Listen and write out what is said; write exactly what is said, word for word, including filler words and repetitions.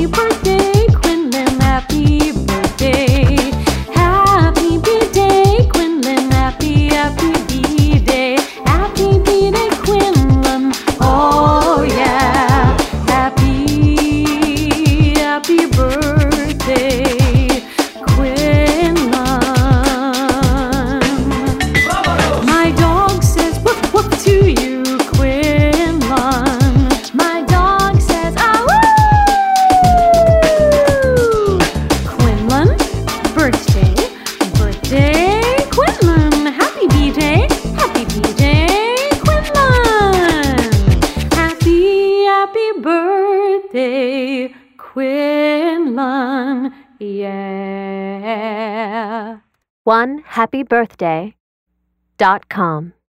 Happy birthday, Quinlan, happy birthday. Happy B-Day, Quinlan, happy, happy B-Day. Happy B-Day, Quinlan, oh yeah. Happy, happy birthday, Quinlan. My dog says woof woof to you, Quinlan. My dog says ah woo. Quinlan, birthday, birthday, Quinlan. Happy B-Day, happy B-Day, Quinlan. Happy, happy birthday, Quinlan, yeah. one happy birthday dot com